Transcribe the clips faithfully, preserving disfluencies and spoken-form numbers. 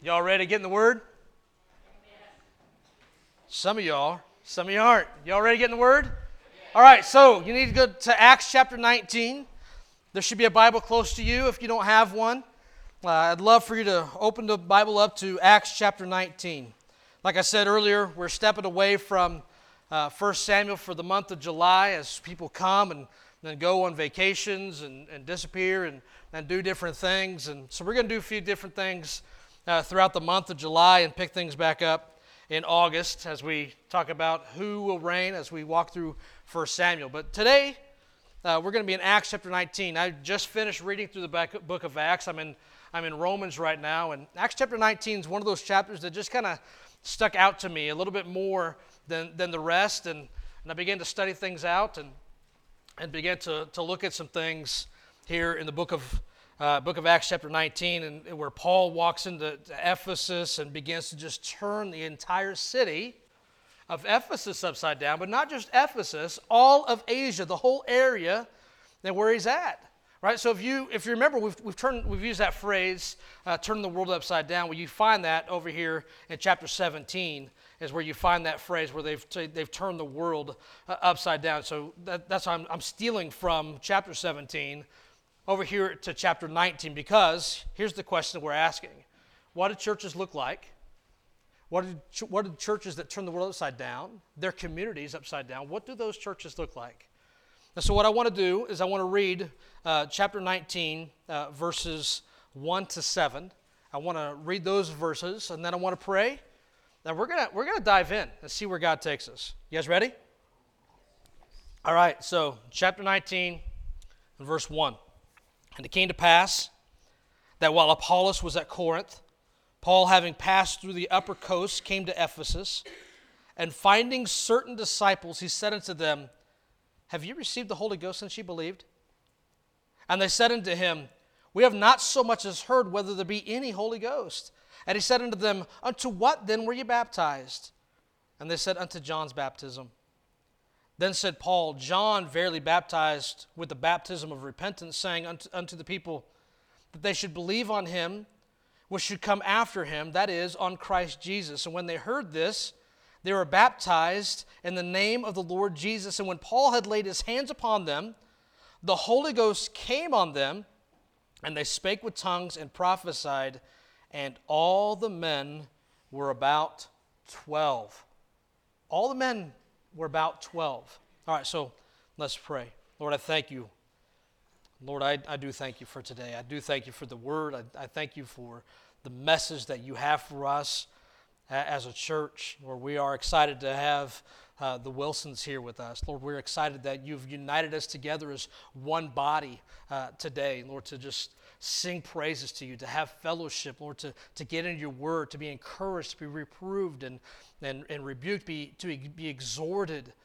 Y'all ready to get in the Word? Some of y'all, some of you aren't. Y'all ready to get in the Word? All right, so you need to go to Acts chapter nineteen. There should be a Bible close to you if you don't have one. Uh, I'd love for you to open the Bible up to Acts chapter nineteen. Like I said earlier, we're stepping away from uh, First Samuel for the month of July as people come and then go on vacations and, and disappear and, and do different things. And so we're going to do a few different things uh, throughout the month of July and pick things back up in August as we talk about who will reign as we walk through First Samuel. But today, uh, we're going to be in Acts chapter nineteen. I just finished reading through the back book of Acts. I'm in, I'm in Romans right now, and Acts chapter nineteen is one of those chapters that just kind of stuck out to me a little bit more than, than the rest, and, and I began to study things out and and began to, to look at some things here in the book of uh, book of Acts chapter nineteen, and, and where Paul walks into Ephesus and begins to just turn the entire city of Ephesus upside down, but not just Ephesus, all of Asia, the whole area and where he's at. Right? So if you if you remember, we've we've turned we've used that phrase, uh, turn the world upside down. Well, you find that over here in chapter seventeen is where you find that phrase where they've they've turned the world uh, upside down. So that, that's why I'm I'm stealing from chapter seventeen over here to chapter nineteen, because here's the question that we're asking: what do churches look like? What do what do churches that turn the world upside down, their communities upside down? What do those churches look like? And so what I want to do is I want to read uh, chapter nineteen, uh, verses one to seven. I want to read those verses, and then I want to pray. Now we're gonna we're gonna dive in and see where God takes us. You guys ready? All right. So chapter nineteen, and verse one. And it came to pass that while Apollos was at Corinth, Paul, having passed through the upper coast, came to Ephesus, and finding certain disciples, he said unto them, have you received the Holy Ghost since ye believed? And they said unto him, we have not so much as heard whether there be any Holy Ghost. And he said unto them, unto what then were ye baptized? And they said, unto John's baptism. Then said Paul, John verily baptized with the baptism of repentance, saying unto, unto the people that they should believe on him which should come after him, that is, on Christ Jesus. And when they heard this, they were baptized in the name of the Lord Jesus. And when Paul had laid his hands upon them, the Holy Ghost came on them, and they spake with tongues and prophesied, and all the men were about twelve. All the men were about twelve. All right, so let's pray. Lord, I thank you. Lord, I, I do thank you for today. I do thank you for the word. I, I thank you for the message that you have for us as a church, where we are excited to have uh, the Wilsons here with us. Lord, we're excited that you've united us together as one body uh, today, Lord, to just sing praises to you, to have fellowship, Lord, to, to get into your word, to be encouraged, to be reproved and, and, and rebuked, be, to be exhorted.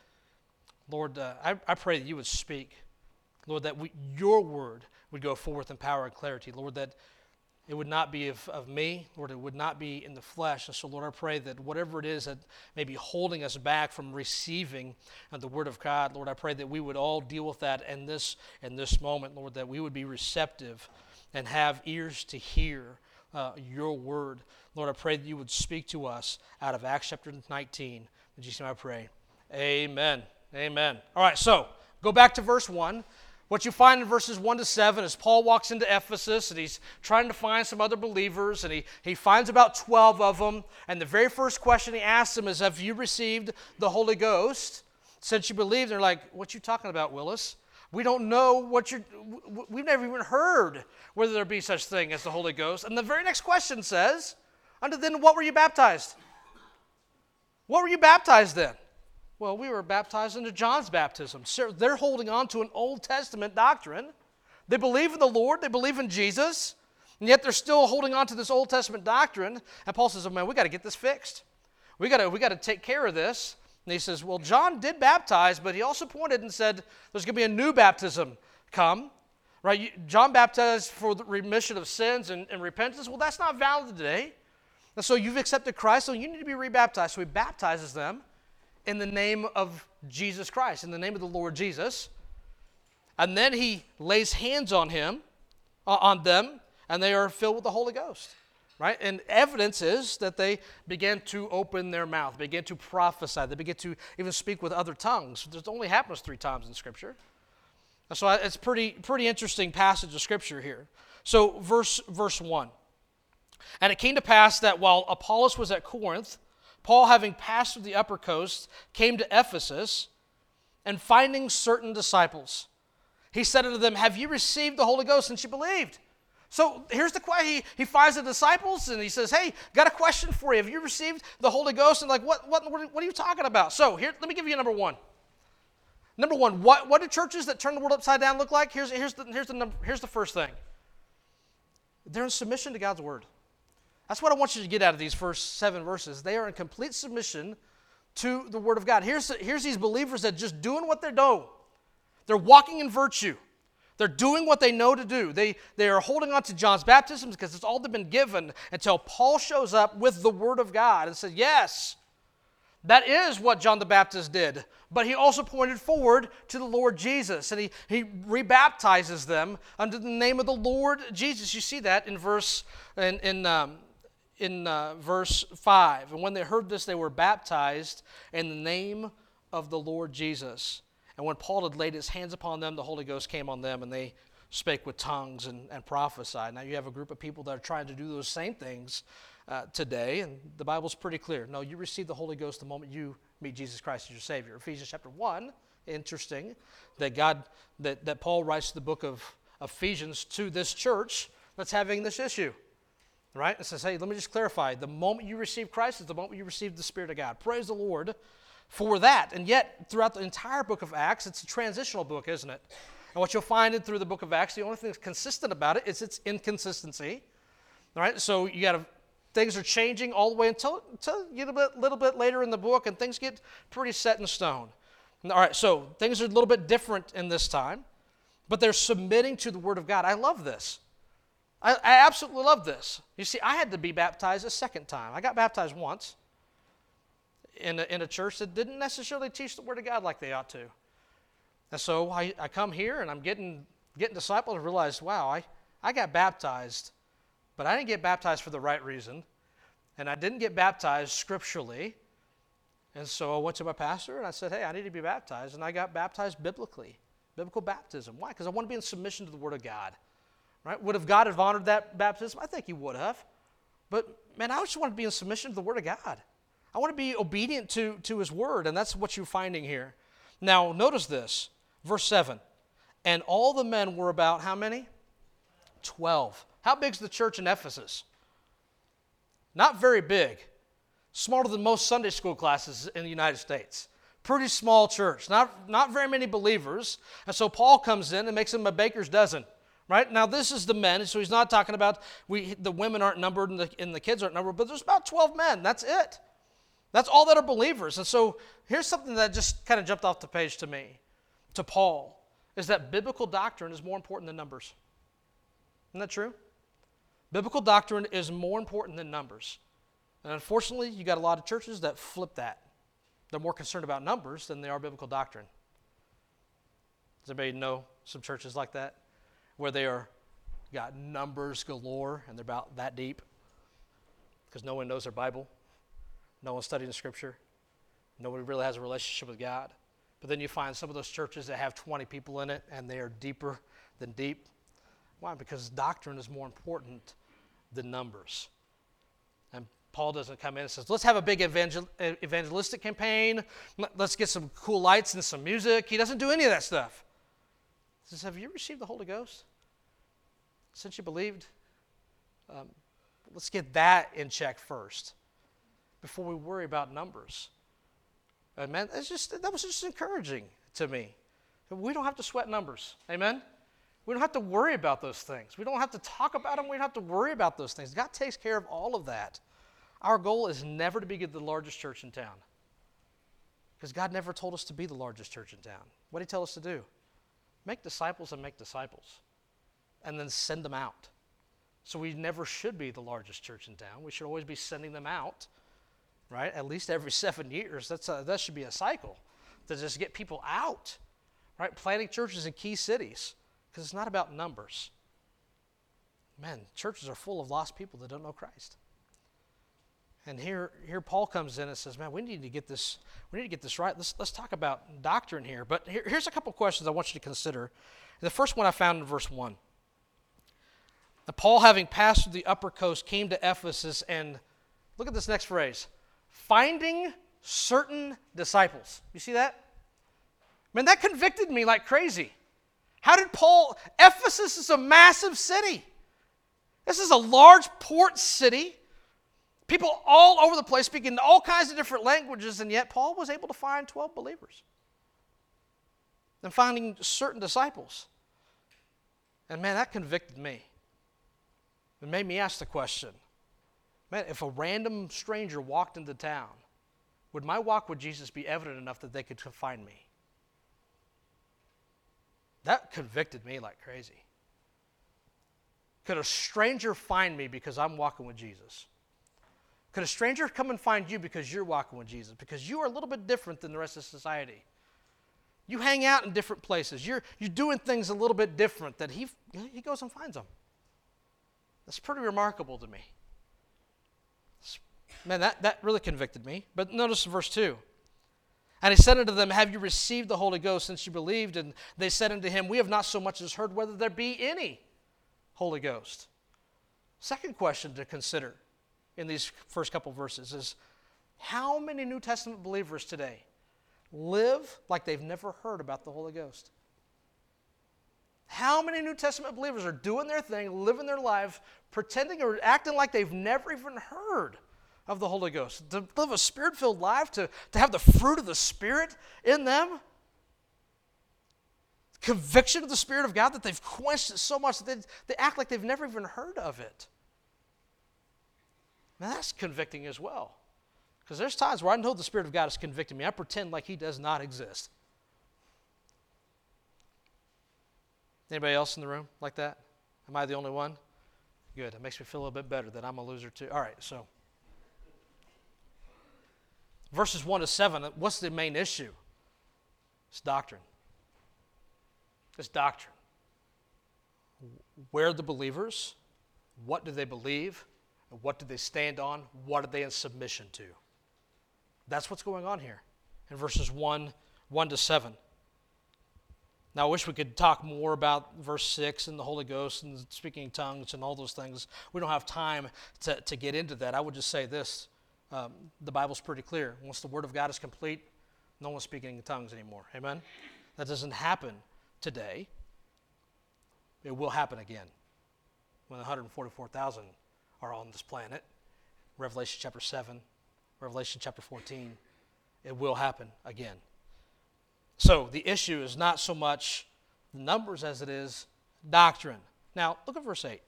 Lord, uh, I, I pray that you would speak. Lord, that we, your word would go forth in power and clarity. Lord, that it would not be of, of me, Lord, it would not be in the flesh. And so, Lord, I pray that whatever it is that may be holding us back from receiving uh, the word of God, Lord, I pray that we would all deal with that in this, in this moment, Lord, that we would be receptive and have ears to hear uh, your word. Lord, I pray that you would speak to us out of Acts chapter nineteen. In Jesus' name I pray. Amen. Amen. All right, so go back to verse one. What you find in verses one to seven is Paul walks into Ephesus, and he's trying to find some other believers, and he, he finds about twelve of them. And the very first question he asks them is, have you received the Holy Ghost since you believed? They're like, what you talking about, Willis? We don't know what you're, we've never even heard whether there be such thing as the Holy Ghost. And the very next question says, unto then what were you baptized? What were you baptized then? Well, we were baptized into John's baptism. So they're holding on to an Old Testament doctrine. They believe in the Lord. They believe in Jesus. And yet they're still holding on to this Old Testament doctrine. And Paul says, oh, man, we got to get this fixed. We got to we got to take care of this. And he says, well, John did baptize, but he also pointed and said there's going to be a new baptism come. Right? John baptized for the remission of sins and, and repentance. Well, that's not valid today. And so you've accepted Christ, so you need to be rebaptized. So he baptizes them in the name of Jesus Christ, in the name of the Lord Jesus. And then he lays hands on him, uh, on them, and they are filled with the Holy Ghost. right? And evidence is that they began to open their mouth, began to prophesy, they began to even speak with other tongues. This only happens three times in Scripture. So it's a pretty, pretty interesting passage of Scripture here. So verse, verse one. And it came to pass that while Apollos was at Corinth, Paul, having passed through the upper coast, came to Ephesus, and finding certain disciples, he said unto them, have you received the Holy Ghost since you believed? So here's the question. He, he finds the disciples, and he says, hey, got a question for you. Have you received the Holy Ghost? And like, what, what, what are you talking about? So here, let me give you number one. Number one, what, what do churches that turn the world upside down look like? Here's, here's, the, here's, the, number, here's the first thing. They're in submission to God's word. That's what I want you to get out of these first seven verses. They are in complete submission to the word of God. Here's, here's these believers that just doing what they're doing. They're walking in virtue. They're doing what they know to do. They, they are holding on to John's baptism because it's all they've been given until Paul shows up with the word of God and says, yes, that is what John the Baptist did. But he also pointed forward to the Lord Jesus, and he, he rebaptizes them under the name of the Lord Jesus. You see that in verse in in, um, in uh, verse five. And when they heard this, they were baptized in the name of the Lord Jesus. And when Paul had laid his hands upon them, the Holy Ghost came on them, and they spake with tongues and, and prophesied. Now you have a group of people that are trying to do those same things uh, today, and the Bible's pretty clear. No, you receive the Holy Ghost the moment you meet Jesus Christ as your Savior. Ephesians chapter one, interesting, that God, that, that Paul writes the book of Ephesians to this church that's having this issue, right? It says, hey, let me just clarify. The moment you receive Christ is the moment you receive the Spirit of God. Praise the Lord for that. And yet, throughout the entire book of Acts, it's a transitional book, isn't it? And what you'll find in through the book of Acts, the only thing that's consistent about it is its inconsistency. All right, so you got to, things are changing all the way until, until you get a bit, little bit later in the book, and things get pretty set in stone. All right, so things are a little bit different in this time, but they're submitting to the Word of God. I love this. I, I absolutely love this. You see, I had to be baptized a second time. I got baptized once in a, in a church that didn't necessarily teach the Word of God like they ought to. And so I, I come here, and I'm getting getting discipled and realize, wow, I, I got baptized, but I didn't get baptized for the right reason, and I didn't get baptized scripturally. And so I went to my pastor, and I said, hey, I need to be baptized, and I got baptized biblically, biblical baptism. Why? Because I want to be in submission to the Word of God. Right? Would have God have honored that baptism? I think He would have. But, man, I just want to be in submission to the Word of God. I want to be obedient to, to His Word, and that's what you're finding here. Now, notice this, verse seven. And all the men were about how many? Twelve. How big's the church in Ephesus? Not very big. Smaller than most Sunday school classes in the United States. Pretty small church. Not, not very many believers. And so Paul comes in and makes them a baker's dozen. Right? Now, this is the men, so he's not talking about we, the women aren't numbered and the, and the kids aren't numbered, but there's about twelve men. That's it. That's all that are believers. And so here's something that just kind of jumped off the page to me, to Paul, is that biblical doctrine is more important than numbers. Isn't that true? Biblical doctrine is more important than numbers. And unfortunately, you got a lot of churches that flip that. They're more concerned about numbers than they are biblical doctrine. Does anybody know some churches like that? Where they are got numbers galore and they're about that deep because no one knows their Bible, no one's studying the Scripture, nobody really has a relationship with God. But then you find some of those churches that have twenty people in it and they are deeper than deep. Why? Because doctrine is more important than numbers. And Paul doesn't come in and says, let's have a big evangel- evangelistic campaign, let's get some cool lights and some music. He doesn't do any of that stuff. He says, have you received the Holy Ghost since you believed? Um, let's get that in check first before we worry about numbers. Amen. It's just, that was just encouraging to me. We don't have to sweat numbers. Amen. We don't have to worry about those things. We don't have to talk about them. We don't have to worry about those things. God takes care of all of that. Our goal is never to be the largest church in town, because God never told us to be the largest church in town. What did He tell us to do? Make disciples and make disciples, and then send them out. So we never should be the largest church in town. We should always be sending them out, right? At least every seven years. That's a, that should be a cycle to just get people out, right? Planting churches in key cities, because it's not about numbers. man, churches are full of lost people that don't know Christ. And here, here Paul comes in and says, man, we need to get this, we need to get this right. Let's, let's talk about doctrine here. But here, here's a couple questions I want you to consider. The first one I found in verse one. That Paul, having passed through the upper coast, came to Ephesus, and look at this next phrase, finding certain disciples. You see that? Man, that convicted me like crazy. How did Paul, Ephesus is a massive city. This is a large port city. People all over the place speaking all kinds of different languages, and yet Paul was able to find twelve believers. And finding certain disciples. And man, that convicted me. It made me ask the question, man, if a random stranger walked into town, would my walk with Jesus be evident enough that they could find me? That convicted me like crazy. Could a stranger find me because I'm walking with Jesus? Could a stranger come and find you because you're walking with Jesus? Because you are a little bit different than the rest of society. You hang out in different places. You're, you're doing things a little bit different that he, he goes and finds them. That's pretty remarkable to me. Man, that, that really convicted me. But notice verse two. And he said unto them, have you received the Holy Ghost since you believed? And they said unto him, we have not so much as heard whether there be any Holy Ghost. Second question to consider in these first couple verses is, how many New Testament believers today live like they've never heard about the Holy Ghost? How many New Testament believers are doing their thing, living their life, pretending or acting like they've never even heard of the Holy Ghost? To live a Spirit-filled life, to, to have the fruit of the Spirit in them, conviction of the Spirit of God that they've quenched it so much that they, they act like they've never even heard of it. Now that's convicting as well. Because there's times where I know the Spirit of God is convicting me. I pretend like He does not exist. Anybody else in the room like that? Am I the only one? Good. It makes me feel a little bit better that I'm a loser too. All right, so. Verses one to seven, what's the main issue? It's doctrine. It's doctrine. Where are the believers? What do they believe? And what do they stand on? What are they in submission to? That's what's going on here in verses one, one to seven. Now, I wish we could talk more about verse six and the Holy Ghost and speaking in tongues and all those things. We don't have time to, to get into that. I would just say this. Um, the Bible's pretty clear. Once the Word of God is complete, no one's speaking in tongues anymore. Amen? That doesn't happen today. It will happen again when one hundred forty-four thousand are on this planet. Revelation chapter seven, Revelation chapter fourteen. It will happen again. So the issue is not so much the numbers as it is doctrine. Now, look at verse eight.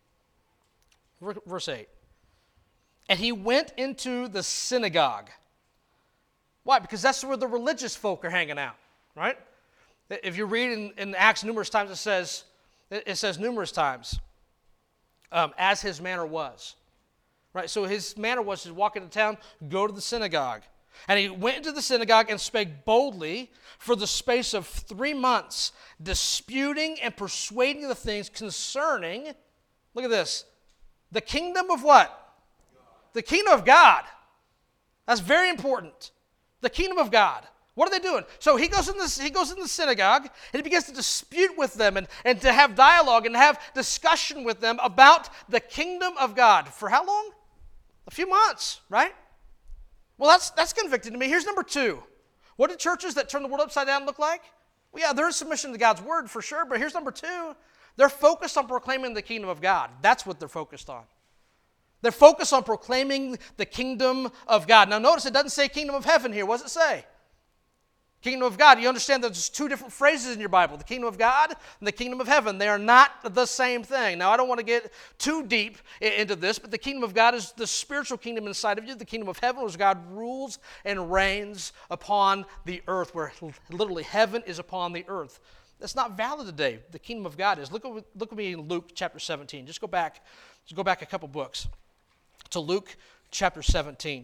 Verse eight. And he went into the synagogue. Why? Because that's where the religious folk are hanging out, right? If you read in, in Acts numerous times, it says, it says numerous times, um, as his manner was. Right? So his manner was to walk into town, go to the synagogue. And he went into the synagogue and spake boldly for the space of three months, disputing and persuading the things concerning, look at this, the kingdom of what? The kingdom of God. That's very important. The kingdom of God. What are they doing? So he goes in this, he goes in the synagogue and he begins to dispute with them and, and to have dialogue and have discussion with them about the kingdom of God. For how long? A few months, right? Well, that's that's convicting to me. Here's number two. What do churches that turn the world upside down look like? Well, yeah, they're in submission to God's word for sure, but here's number two. They're focused on proclaiming the kingdom of God. That's what they're focused on. They're focused on proclaiming the kingdom of God. Now notice it doesn't say kingdom of heaven here. What does it say? Kingdom of God. You understand that there's two different phrases in your Bible. The kingdom of God and the kingdom of heaven. They are not the same thing. Now I don't want to get too deep into this, but the kingdom of God is the spiritual kingdom inside of you. The kingdom of heaven is God rules and reigns upon the earth, where literally heaven is upon the earth. That's not valid today. The kingdom of God is. Look at, look at me in Luke chapter seventeen. Just go back, just go back a couple books to Luke chapter seventeen.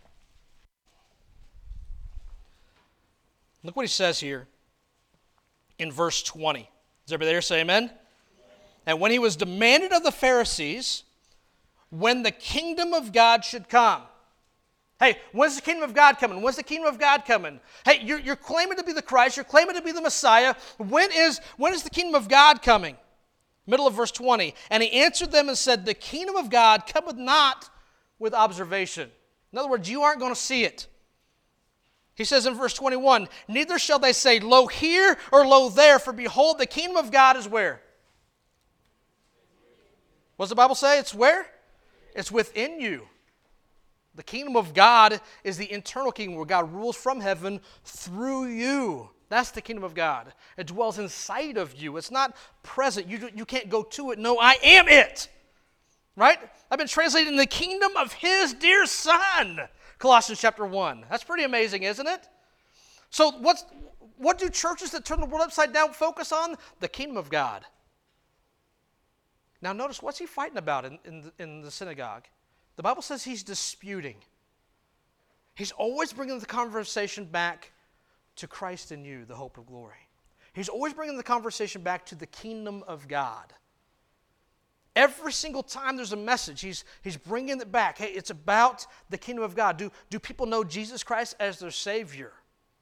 Look what he says here in verse twenty. Does everybody there say amen? And when he was demanded of the Pharisees when the kingdom of God should come. Hey, when's the kingdom of God coming? When's the kingdom of God coming? Hey, you're, you're claiming to be the Christ. You're claiming to be the Messiah. When is, when is the kingdom of God coming? Middle of verse twenty. And he answered them and said, the kingdom of God cometh not with observation. In other words, you aren't going to see it. He says in verse twenty-one, neither shall they say, lo here or lo there, for behold, the kingdom of God is where? What does the Bible say? It's where? It's within you. The kingdom of God is the internal kingdom where God rules from heaven through you. That's the kingdom of God. It dwells inside of you. It's not present. You, you can't go to it. No, I am it. Right? I've been translated in the kingdom of his dear son. Colossians chapter one. That's pretty amazing, isn't it? So what's, what do churches that turn the world upside down focus on? The kingdom of God. Now notice, what's he fighting about in, in, the, in the synagogue? The Bible says he's disputing. He's always bringing the conversation back to Christ in you, the hope of glory. He's always bringing the conversation back to the kingdom of God. Every single time there's a message, he's, he's bringing it back. Hey, it's about the kingdom of God. Do, do people know Jesus Christ as their Savior?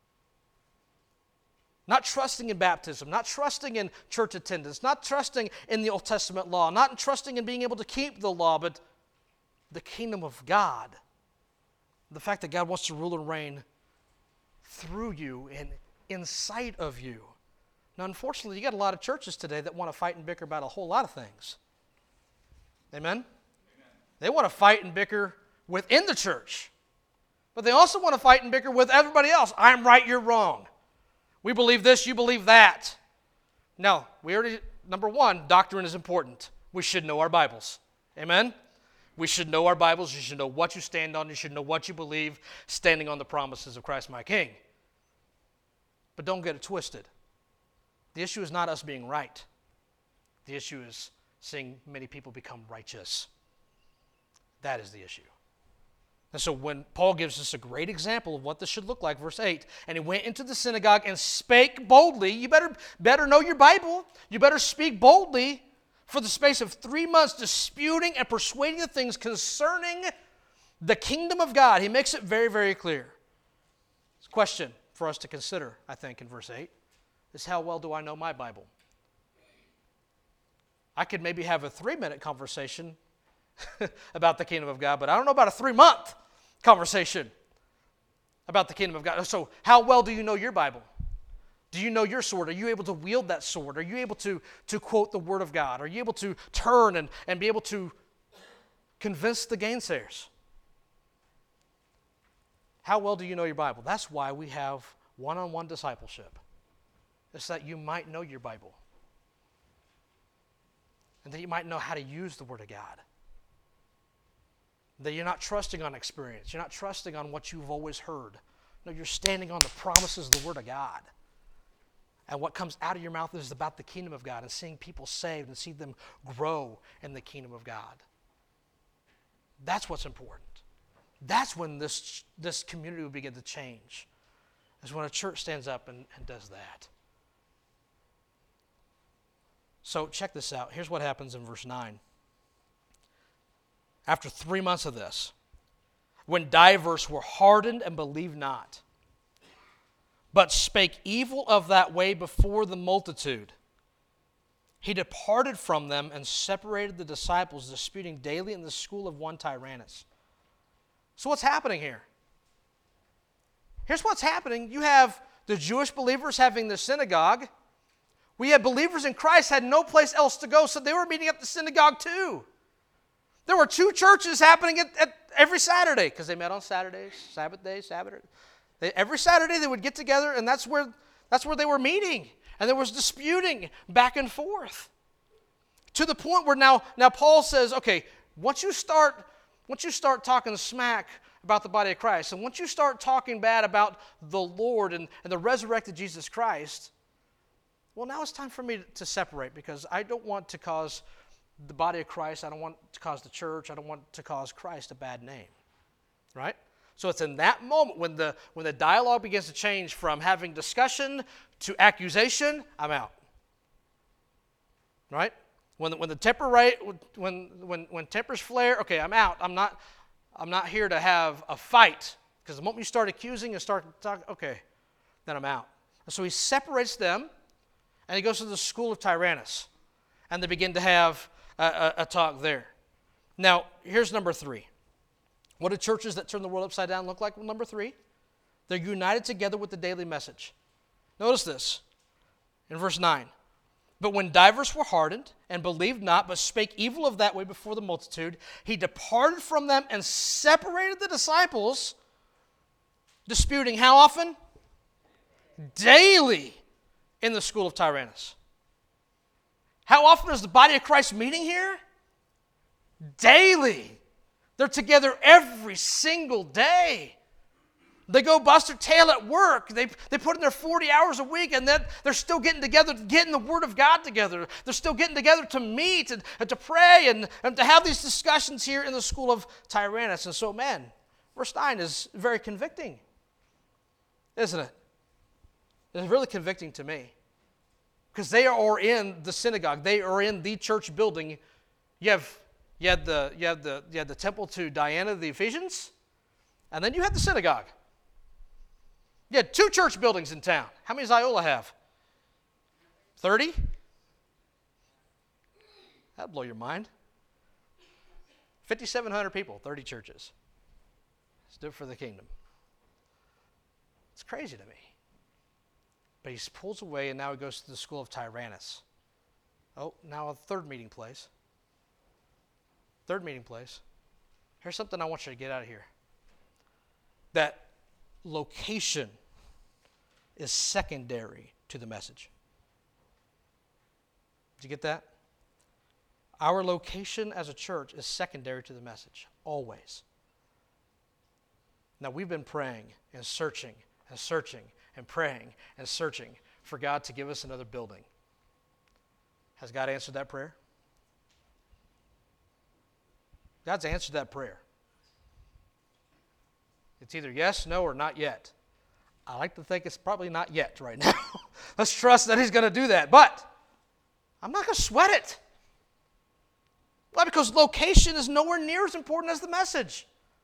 Not trusting in baptism, not trusting in church attendance, not trusting in the Old Testament law, not trusting in being able to keep the law, but the kingdom of God. The fact that God wants to rule and reign through you and inside of you. Now, unfortunately, you got a lot of churches today that want to fight and bicker about a whole lot of things. Amen? Amen? They want to fight and bicker within the church. But they also want to fight and bicker with everybody else. I'm right, you're wrong. We believe this, you believe that. No, we already, number one, doctrine is important. We should know our Bibles. Amen? We should know our Bibles. You should know what you stand on. You should know what you believe, standing on the promises of Christ my King. But don't get it twisted. The issue is not us being right. The issue is seeing many people become righteous. That is the issue. And so when Paul gives us a great example of what this should look like, verse eight, and he went into the synagogue and spake boldly. You better, better know your Bible. You better speak boldly for the space of three months, disputing and persuading the things concerning the kingdom of God. He makes it very, very clear. It's a question for us to consider, I think, in verse eight, is how well do I know my Bible? I could maybe have a three-minute conversation about the kingdom of God, but I don't know about a three-month conversation about the kingdom of God. So how well do you know your Bible? Do you know your sword? Are you able to wield that sword? Are you able to, to quote the Word of God? Are you able to turn and, and be able to convince the gainsayers? How well do you know your Bible? That's why we have one-on-one discipleship. It's that you might know your Bible. And that you might know how to use the Word of God. That you're not trusting on experience. You're not trusting on what you've always heard. No, you're standing on the promises of the Word of God. And what comes out of your mouth is about the kingdom of God and seeing people saved and see them grow in the kingdom of God. That's what's important. That's when this, this community will begin to change. Is when a church stands up and, and does that. So check this out. Here's what happens in verse nine. After three months of this, when divers were hardened and believed not, but spake evil of that way before the multitude, he departed from them and separated the disciples, disputing daily in the school of one Tyrannus. So what's happening here? Here's what's happening. You have the Jewish believers having the synagogue. We had believers in Christ had no place else to go, so they were meeting at the synagogue too. There were two churches happening at, at every Saturday, because they met on Saturdays, Sabbath days, Sabbath. They, every Saturday they would get together, and that's where, that's where they were meeting. And there was disputing back and forth. To the point where now, now Paul says, okay, once you start, once you start talking smack about the body of Christ, and once you start talking bad about the Lord and, and the resurrected Jesus Christ, well, now it's time for me to separate, because I don't want to cause the body of Christ, I don't want to cause the church, I don't want to cause Christ a bad name, right? So it's in that moment when the when the dialogue begins to change from having discussion to accusation, I'm out. Right? When the, when the temper rate when when when tempers flare, okay, I'm out. I'm not I'm not here to have a fight, because the moment you start accusing and start talking, okay, then I'm out. And so he separates them, and he goes to the school of Tyrannus, and they begin to have a, a, a talk there. Now, here's number three. What do churches that turn the world upside down look like? Well, number three, they're united together with the daily message. Notice this in verse nine. But when divers were hardened and believed not, but spake evil of that way before the multitude, he departed from them and separated the disciples, disputing how often? Daily in the school of Tyrannus. How often is the body of Christ meeting here? Daily. They're together every single day. They go bust their tail at work. They, they put in their forty hours a week, and then they're still getting together, getting the Word of God together. They're still getting together to meet and, and to pray and, and to have these discussions here in the school of Tyrannus. And so, man, verse nine is very convicting, isn't it? It's really convicting to me, because they are in the synagogue. They are in the church building. You have, you have, the, you have, the, you have the temple to Diana of the Ephesians, and then you have the synagogue. You had two church buildings in town. How many does Iola have? thirty? That'd blow your mind. fifty-seven hundred people, thirty churches. Let's do it for the kingdom. It's crazy to me. But he pulls away, and now he goes to the school of Tyrannus. Oh, now a third meeting place. Third meeting place. Here's something I want you to get out of here. That location is secondary to the message. Did you get that? Our location as a church is secondary to the message, always. Now, we've been praying and searching and searching and praying and searching for God to give us another building. Has God answered that prayer? God's answered that prayer. It's either yes, no, or not yet. I like to think it's probably not yet right now. Let's trust that he's going to do that. But I'm not going to sweat it. Why? Because location is nowhere near as important as the message.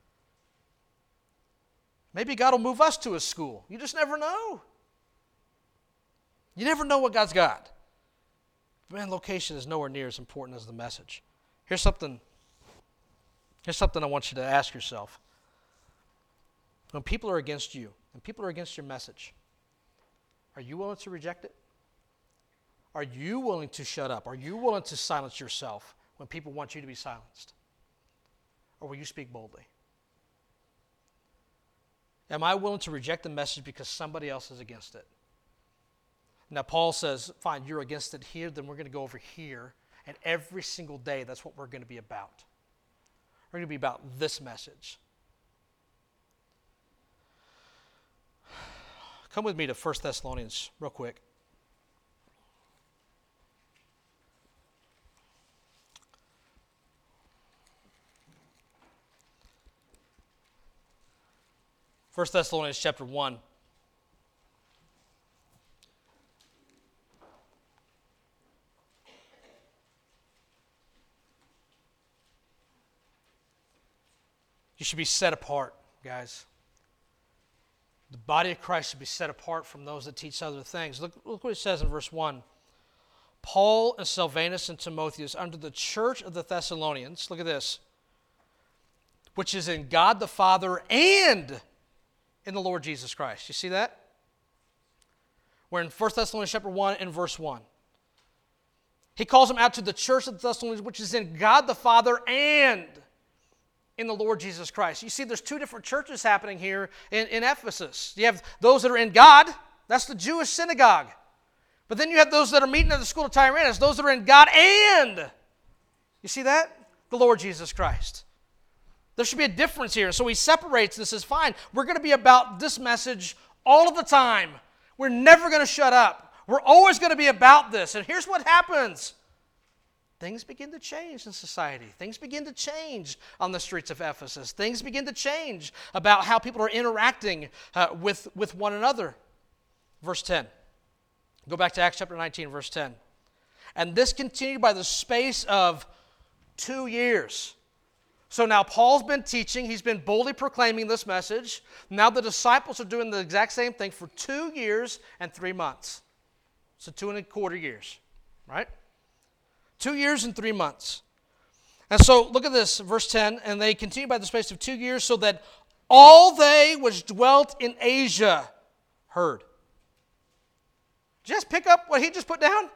Maybe God will move us to a school. You just never know. You never know what God's got. Man, location is nowhere near as important as the message. Here's something, here's something I want you to ask yourself. When people are against you, and people are against your message, are you willing to reject it? Are you willing to shut up? Are you willing to silence yourself when people want you to be silenced? Or will you speak boldly? Am I willing to reject the message because somebody else is against it? Now, Paul says, fine, you're against it here, then we're going to go over here, and every single day, that's what we're going to be about. We're going to be about this message. Come with me to First Thessalonians real quick. First Thessalonians chapter one. You should be set apart, guys. The body of Christ should be set apart from those that teach other things. Look, look what it says in verse one. Paul and Silvanus and Timotheus unto the church of the Thessalonians, look at this, which is in God the Father and in the Lord Jesus Christ. You see that? We're in First Thessalonians chapter one and verse one. He calls them out to the church of the Thessalonians, which is in God the Father and in the Lord Jesus Christ. You see, there's two different churches happening here in, in Ephesus. You have those that are in God. That's the Jewish synagogue. But then you have those that are meeting at the school of Tyrannus. Those that are in God and, you see that? The Lord Jesus Christ. There should be a difference here. So he separates this as fine. We're going to be about this message all of the time. We're never going to shut up. We're always going to be about this. And here's what happens. things begin to change in society. Things begin to change on the streets of Ephesus. Things begin to change about how people are interacting uh, with, with one another. Verse ten. Go back to Acts chapter nineteen, verse ten. And this continued by the space of two years. So now Paul's been teaching. He's been boldly proclaiming this message. Now the disciples are doing the exact same thing for two years and three months. So two and a quarter years, right? Two years and three months. And so look at this, verse ten. And they continued by the space of two years so that all they which dwelt in Asia heard. Just pick up what he just put down.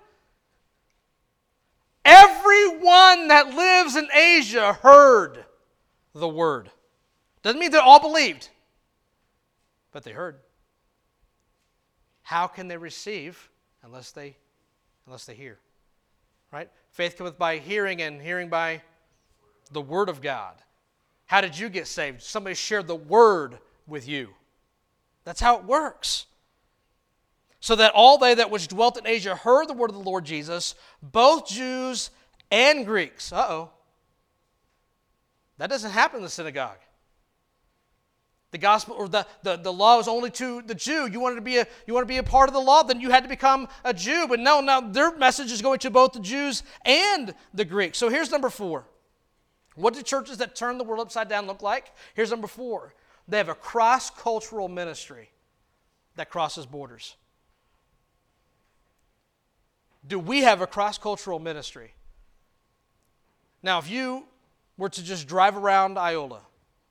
Everyone that lives in Asia heard the word. Doesn't mean they all believed, but they heard. How can they receive unless they unless they hear? Right? Faith cometh by hearing, and hearing by the word of God. How did you get saved? Somebody shared the word with you. That's how it works. So that all they that which dwelt in Asia heard the word of the Lord Jesus, both Jews and Greeks. Uh-oh. That doesn't happen in the synagogue. The gospel or the, the, the law is only to the Jew. You wanted to be a you want to be a part of the law, then you had to become a Jew. But no, now their message is going to both the Jews and the Greeks. So here's number four. What do churches that turn the world upside down look like? Here's number four. They have a cross-cultural ministry that crosses borders. Do we have a cross-cultural ministry? Now, if you were to just drive around Iola,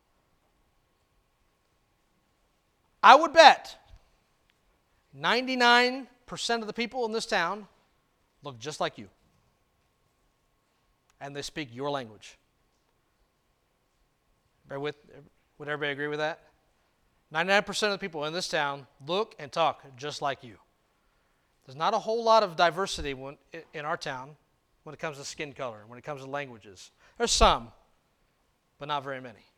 I would bet ninety-nine percent of the people in this town look just like you. And they speak your language. Bear with, would everybody agree with that? ninety-nine percent of the people in this town look and talk just like you. There's not a whole lot of diversity when, in our town when it comes to skin color, when it comes to languages. There's some, but not very many.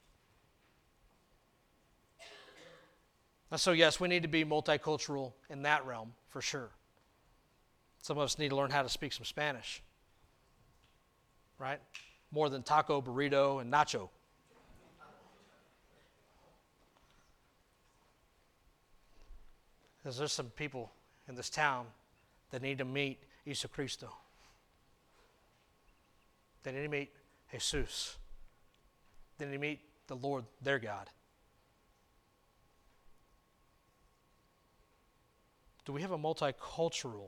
And so, yes, we need to be multicultural in that realm, for sure. Some of us need to learn how to speak some Spanish, right? More than taco, burrito, and nacho. Because there's some people in this town that need to meet Jesucristo. They need to meet Jesus. They need to meet the Lord, their God. Do we have a multicultural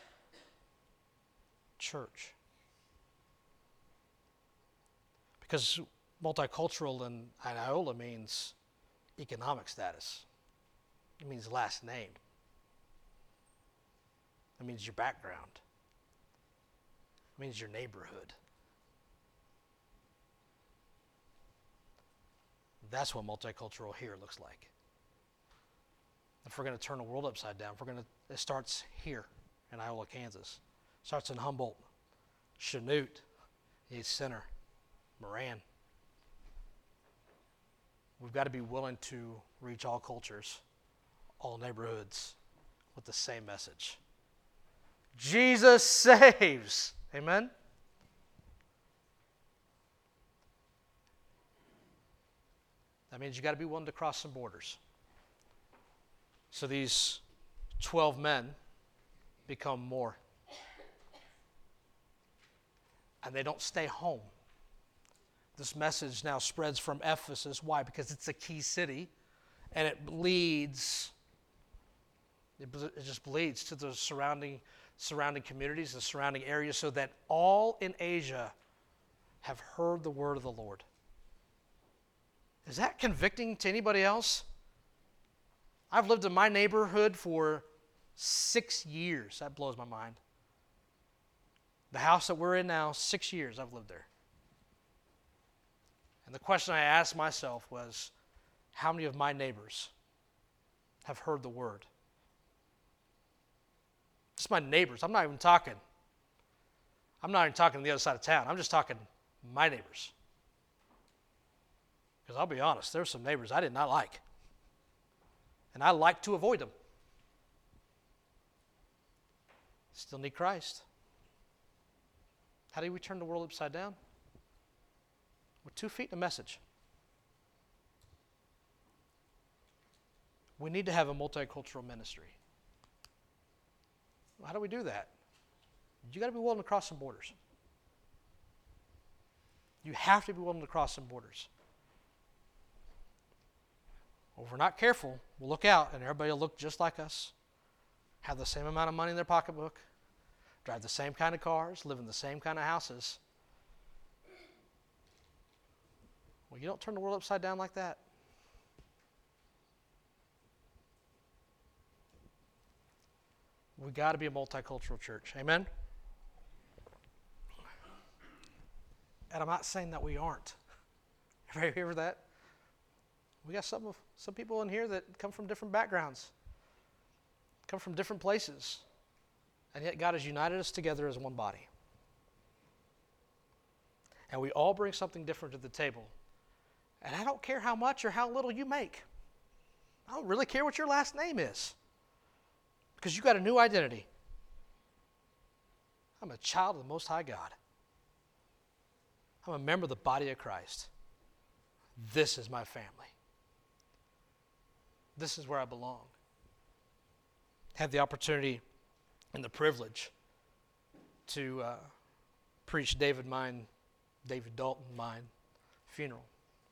church? Because multicultural in Iola means economic status. It means last name. It means your background. It means your neighborhood. That's what multicultural here looks like. If we're going to turn the world upside down, if we're going to, it starts here in Iola, Kansas. It starts in Humboldt, Chanute, East Center, Moran. We've got to be willing to reach all cultures, all neighborhoods with the same message. Jesus saves. Amen? That means you got to be willing to cross some borders. So these twelve men become more. And they don't stay home. This message now spreads from Ephesus. Why? Because it's a key city, and it bleeds. It, it just bleeds to the surrounding surrounding communities, the surrounding areas, so that all in Asia have heard the word of the Lord. Is that convicting to anybody else? I've lived in my neighborhood for six years. That blows my mind. The house that we're in now, six years I've lived there. And the question I asked myself was, how many of my neighbors have heard the word? Just my neighbors. I'm not even talking. I'm not even talking to the other side of town. I'm just talking my neighbors. Because I'll be honest, there's some neighbors I did not like. And I like to avoid them. Still need Christ. How do we turn the world upside down? With two feet and a message. We need to have a multicultural ministry. How do we do that? You got to be willing to cross some borders. You have to be willing to cross some borders. Well, if we're not careful, we'll look out and everybody will look just like us, have the same amount of money in their pocketbook, drive the same kind of cars, live in the same kind of houses. Well, you don't turn the world upside down like that. We got to be a multicultural church. Amen? And I'm not saying that we aren't. Have you heard that? We got some of some people in here that come from different backgrounds, come from different places, and yet God has united us together as one body. And we all bring something different to the table. And I don't care how much or how little you make. I don't really care what your last name is, because you got a new identity. I'm a child of the Most High God. I'm a member of the body of Christ. This is my family. This is where I belong. Had the opportunity and the privilege to uh, preach David mine, David Dalton mine funeral.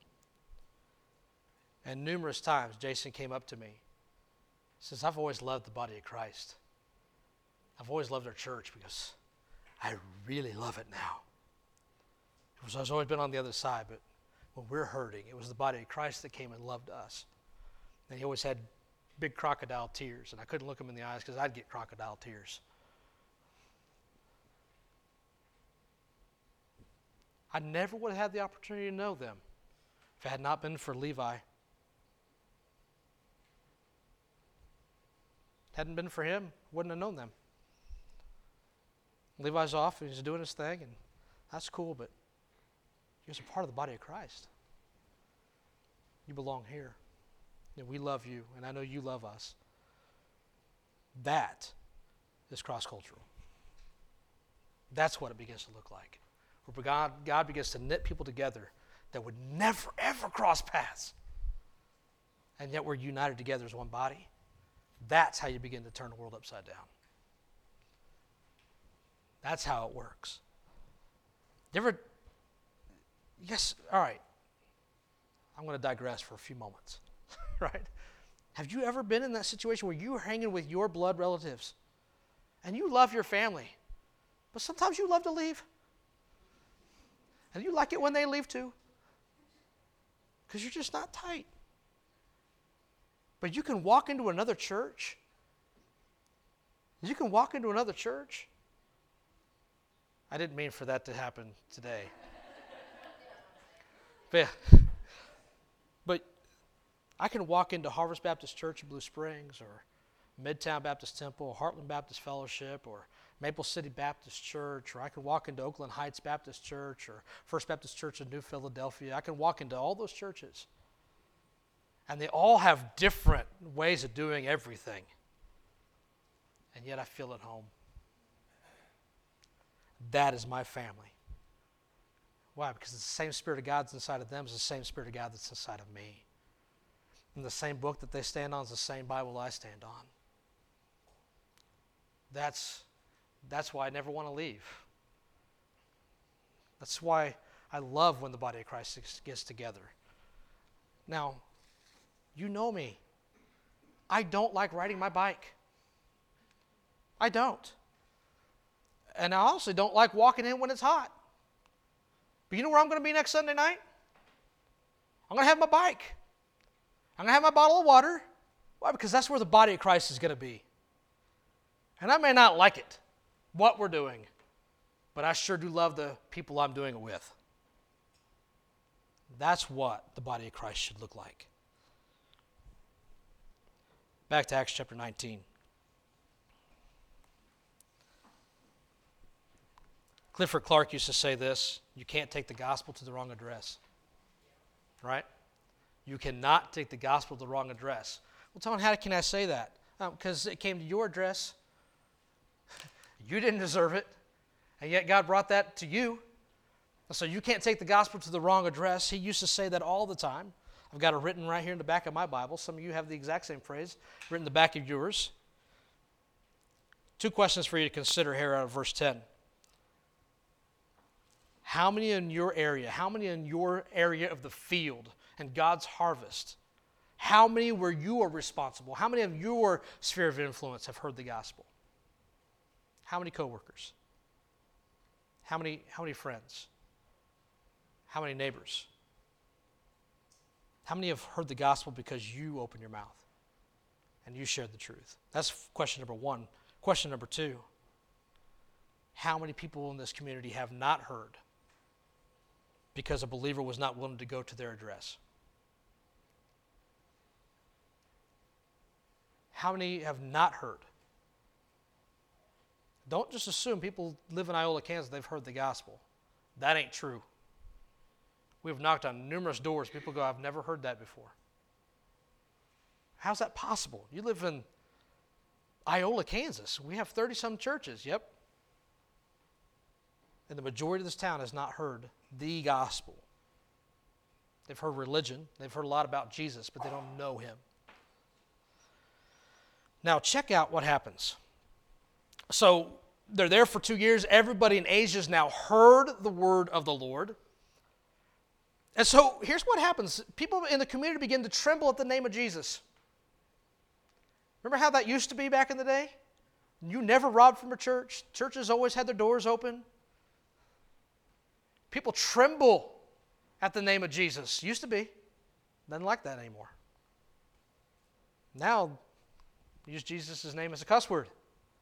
And numerous times Jason came up to me, says, I've always loved the body of Christ. I've always loved our church because I really love it now. It was, I've always been on the other side, but when we're hurting, it was the body of Christ that came and loved us. And he always had big crocodile tears, and I couldn't look him in the eyes because I'd get crocodile tears. I never would have had the opportunity to know them if it had not been for Levi. Hadn't been for him, wouldn't have known them. Levi's off, and he's doing his thing, and that's cool, but you guys are part of the body of Christ. You belong here. And we love you, and I know you love us. That is cross-cultural. That's what it begins to look like. Where God, God begins to knit people together that would never, ever cross paths. And yet we're united together as one body. That's how you begin to turn the world upside down. That's how it works. You ever, yes, all right. I'm going to digress for a few moments, right? Have you ever been in that situation where you are hanging with your blood relatives and you love your family, but sometimes you love to leave? And you like it when they leave too? Because you're just not tight. But you can walk into another church. You can walk into another church. I didn't mean for that to happen today. But, but I can walk into Harvest Baptist Church in Blue Springs, or Midtown Baptist Temple, or Heartland Baptist Fellowship, or Maple City Baptist Church, or I can walk into Oakland Heights Baptist Church, or First Baptist Church in New Philadelphia. I can walk into all those churches. And they all have different ways of doing everything. And yet I feel at home. That is my family. Why? Because the same Spirit of God that's inside of them is the same Spirit of God that's inside of me. And the same book that they stand on is the same Bible I stand on. That's, that's why I never want to leave. That's why I love when the body of Christ gets together. Now, you know me. I don't like riding my bike. I don't. And I also don't like walking in when it's hot. But you know where I'm going to be next Sunday night? I'm going to have my bike. I'm going to have my bottle of water. Why? Because that's where the body of Christ is going to be. And I may not like it, what we're doing, but I sure do love the people I'm doing it with. That's what the body of Christ should look like. Back to Acts chapter nineteen. Clifford Clark used to say this: you can't take the gospel to the wrong address. Right? You cannot take the gospel to the wrong address. Well, Tony, how can I say that? Because um, it came to your address. You didn't deserve it. And yet God brought that to you. And so you can't take the gospel to the wrong address. He used to say that all the time. I've got it written right here in the back of my Bible. Some of you have the exact same phrase written in the back of yours. Two questions for you to consider here out of verse ten. How many in your area, how many in your area of the field and God's harvest, how many where you are responsible, how many of your sphere of influence have heard the gospel? How many coworkers? How many, how many friends? How many neighbors? How many have heard the gospel because you opened your mouth and you shared the truth? That's question number one. Question number two, how many people in this community have not heard because a believer was not willing to go to their address? How many have not heard? Don't just assume people live in Iola, Kansas, they've heard the gospel. That ain't true. We've knocked on numerous doors. People go, I've never heard that before. How's that possible? You live in Iola, Kansas. We have thirty-some churches. Yep. And the majority of this town has not heard the gospel. They've heard religion. They've heard a lot about Jesus, but they don't know him. Now, check out what happens. So, they're there for two years. Everybody in Asia has now heard the word of the Lord. And so, here's what happens. People in the community begin to tremble at the name of Jesus. Remember how that used to be back in the day? You never robbed from a church. Churches always had their doors open. People tremble at the name of Jesus. Used to be. Doesn't like that anymore. Now, use Jesus' name as a cuss word.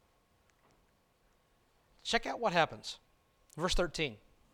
Check out what happens. Verse thirteen.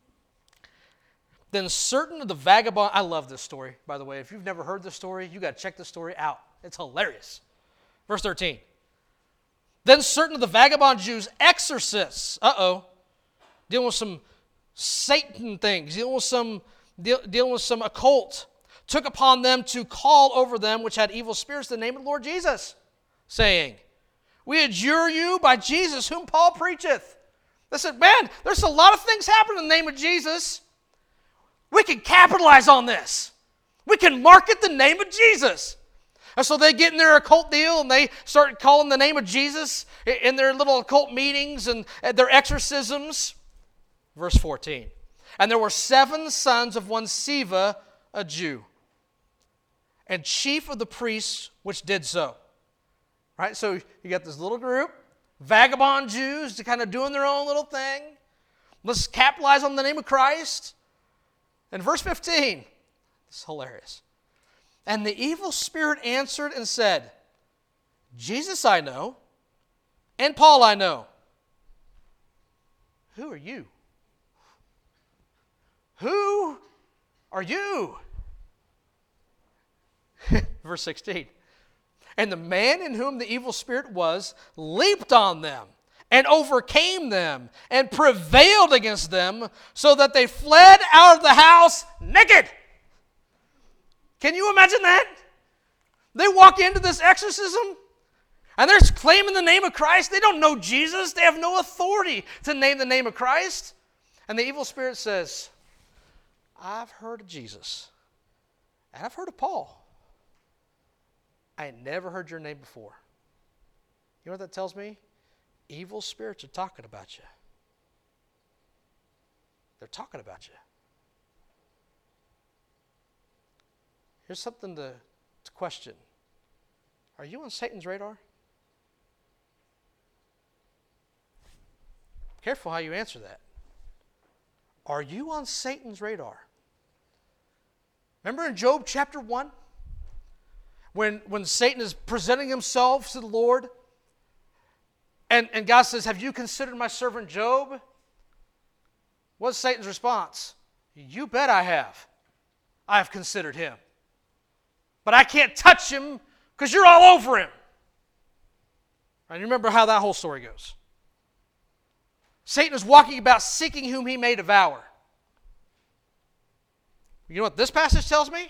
Then certain of the vagabond, I love this story, by the way. If you've never heard this story, you got to check this story out. It's hilarious. Verse thirteen. Then certain of the vagabond Jews, exorcists, uh-oh, dealing with some Satan things, dealing with some, deal, dealing with some occult, took upon them to call over them which had evil spirits the name of the Lord Jesus, saying, we adjure you by Jesus whom Paul preacheth. They said, man, there's a lot of things happening in the name of Jesus. We can capitalize on this. We can market the name of Jesus. And so they get in their occult deal and they start calling the name of Jesus in their little occult meetings and their exorcisms. Verse fourteen. And there were seven sons of one Siva, a Jew, and chief of the priests which did so. Right? So you got this little group, vagabond Jews, kind of doing their own little thing. Let's capitalize on the name of Christ. And verse fifteen, it's hilarious. And the evil spirit answered and said, Jesus I know, and Paul I know. Who are you? Who are you? Verse sixteen. And the man in whom the evil spirit was leaped on them and overcame them and prevailed against them so that they fled out of the house naked. Can you imagine that? They walk into this exorcism and they're claiming the name of Christ. They don't know Jesus. They have no authority to name the name of Christ. And the evil spirit says, I've heard of Jesus and I've heard of Paul. I ain't never heard your name before. You know what that tells me? Evil spirits are talking about you. They're talking about you. Here's something to, to question. Are you on Satan's radar? Careful how you answer that. Are you on Satan's radar? Remember in Job chapter one? When, when Satan is presenting himself to the Lord, and, and God says, have you considered my servant Job? What's Satan's response? You bet I have. I have considered him. But I can't touch him because you're all over him. And you remember how that whole story goes. Satan is walking about seeking whom he may devour. You know what this passage tells me?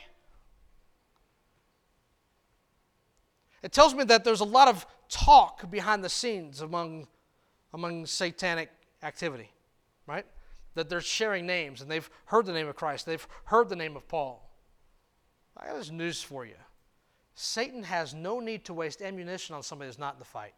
It tells me that there's a lot of talk behind the scenes among, among satanic activity. right? That they're sharing names, and they've heard the name of Christ. They've heard the name of Paul. I got this news for you. Satan has no need to waste ammunition on somebody who's not in the fight.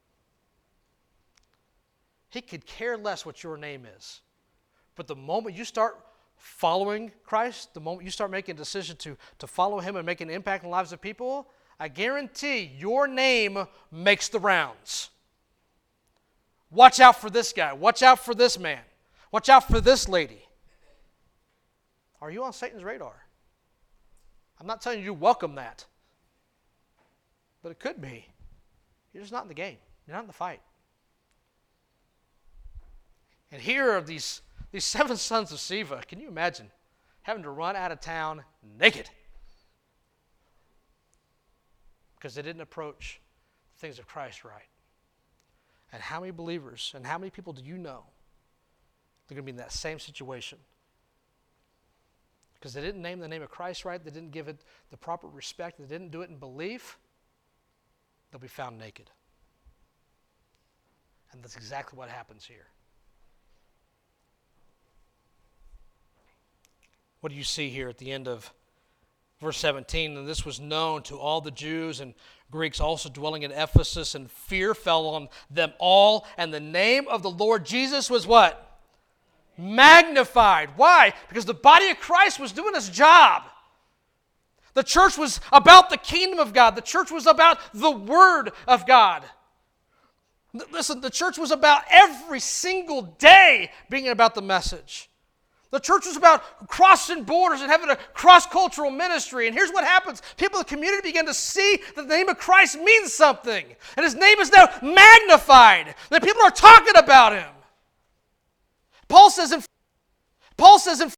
He could care less what your name is. But the moment you start following Christ, the moment you start making a decision to, to follow him and make an impact in the lives of people, I guarantee your name makes the rounds. Watch out for this guy. Watch out for this man. Watch out for this lady. Are you on Satan's radar? I'm not telling you to welcome that. But it could be. You're just not in the game. You're not in the fight. And here are these, these seven sons of Sceva. Can you imagine having to run out of town naked? Because they didn't approach the things of Christ right. And how many believers and how many people do you know they're going to be in that same situation? Because they didn't name the name of Christ right, they didn't give it the proper respect, they didn't do it in belief, they'll be found naked. And that's exactly what happens here. What do you see here at the end of verse seventeen? And this was known to all the Jews and Greeks also dwelling in Ephesus, and fear fell on them all, and the name of the Lord Jesus was what? Magnified. Why? Because the body of Christ was doing its job. The church was about the kingdom of God. The church was about the Word of God. Listen, the church was about every single day being about the message. The church was about crossing borders and having a cross-cultural ministry. And here's what happens. People in the community begin to see that the name of Christ means something. And his name is now magnified. That people are talking about him. Paul says in, Paul says in